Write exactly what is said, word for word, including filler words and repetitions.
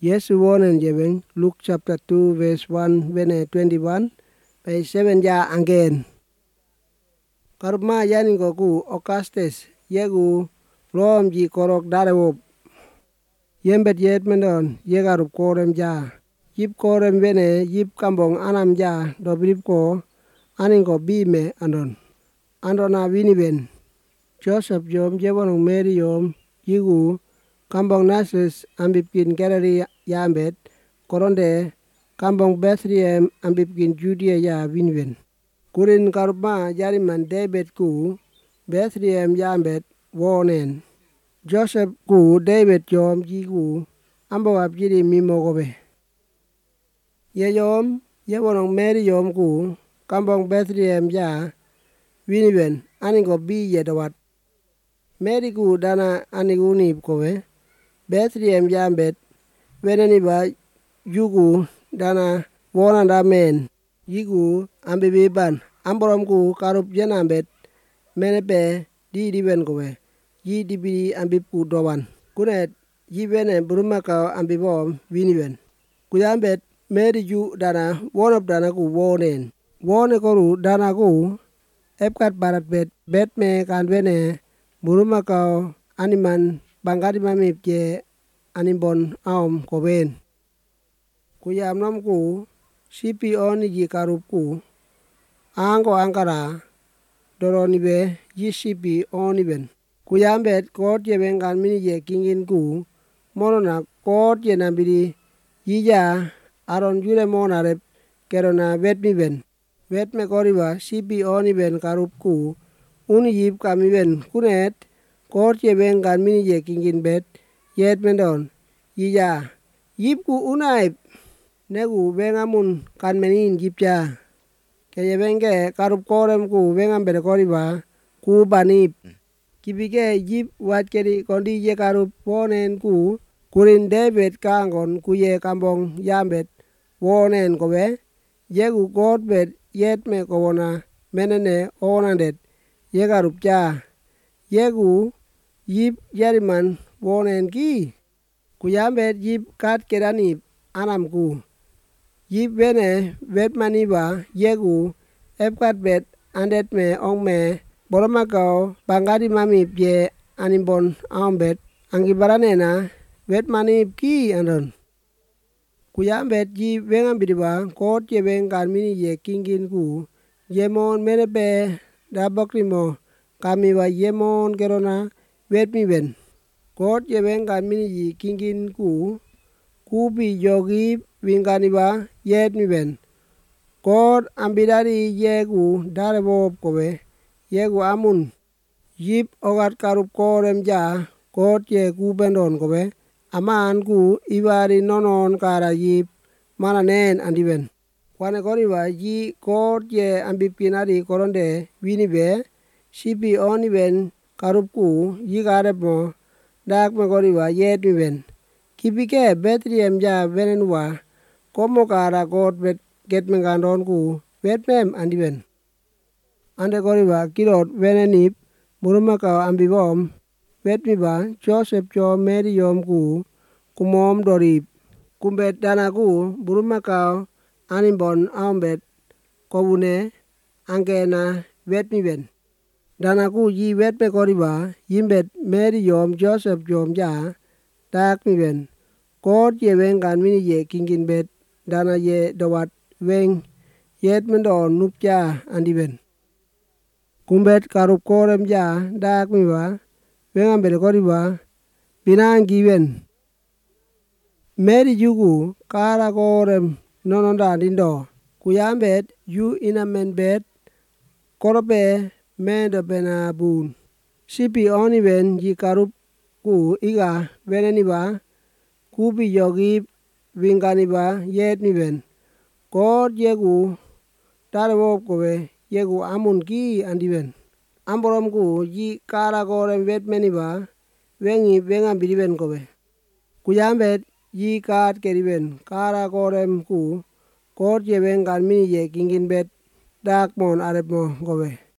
Yesu wonen jeben Luke chapter two verse one vene twenty-one by seven ya again. Karma yani goku okastes yegu rom ji korok darewop. Yembet yet mendon yegarup korem ja. Yip korem vene yip kambong anam ja dobrip ko anin ko bime andon. Andona winiben. Joseph yom jebonong Mary yom yigu kambong Nases ambipkin Galilee yambet koronde kambong Bethlehem ambipkin Judea ya winiben. Kurin karma jariman David ku Bethlehem yambet wonen. Joseph ku David yom yigu ambo abjiri mimogobe. Ye yom yebonong Mary yom ku kambong Bethlehem ya winiben aningo bi yedawat. Mary ku dana anigunib kowe Bethlehem yambet weneni ba yugu dana wonanda men yigu ambibiban amborom ku karup jenambet menepe di diben kowe yi dibidi ambib ku dowan kunet yi wene burumaka ambibom winiben kuyambet Mary ju dana wonop dana ku wonen wone koru dana ku epkat barat bet bet me kan wene burumaka animan bangati mamip je animbon aom koben kuyam nom ku sipi oni ji karup ku ango angkara doroni be yi sipi oni ben kuyambet kot je bengan mini je kingin ku monona kot je nabidi yija aron jure monarep kerona wet mi ben wet me koriba sipi oni ben karup ku uni yip kami ben kunet kot je bengan mini je kingin bet yet mendon yija yip ku unaip negu bengamun kan menin yipja keye benge karup korem ku bengam bere koriba ku banip kibike yip wat kedi kondi ye karup wonen ku kurin David kangon kuye kambong yambet wonen kowe yegu kot bet yet me kowona menene onandet ye karup ja yegu yip yariman wonen ki kuyambet yip kat kedanip anam ku yip wene wet maniba yegu epkat bet andet me ong me boromakao bangati mamip je animbon aumbet angibaranena wet manip ki andon kuyambet yip wengam bidiba kot je bengan mini je kingin ku yemon menepe dabokrimo kamiwa yemon kerona wet mi ben kot je bengan mini je kingin ku kubi jogi winganiba yet mi ben kot ambidari yegu darebob kowe yegu amun yip ogat karup korem ja kot je kubendon kowe aman ku ibari nonon kara yip mana nen andiben kwane koriba yi kot je ambipkinari koronde winibe sipi oni ben karup ku yi karep mo dak me koriba yet mi ben kibike Bethlehem ja benenwa komo kara kot bet get mengandon ku wet mem andiben ande koriba kirot wenenip burumaka ambibom wet mi ba Joseph jo Mary yom ku kumom dorip kumbet dana ku burumaka animbon aumbet kowune angena wet mi ben dana ku yi wet me koriba yimbet Mary yom Joseph yom ja dak mi ben kot ye wengan mini ye kingin bet dana ye dawat weng yet mendon nupja andiben kumbet karup korem ja dak mi ba wengam bere koriba binang giben Mary jugu kara korem nononda dindo kuyambet yu inamen bet korope mendo bena bun sipi oni ben yi karup ku iga weneni ba kubi jogi wingani ba yet mi ben kot yegu darebob kowe yegu amun ki andiben amborom ku yi kara korem wet meni ba wengi wengam bidiben kowe kuyambet yi kat keriben kara korem ku kot ye wengan mini ye kingin bet dak mon arep mo kowe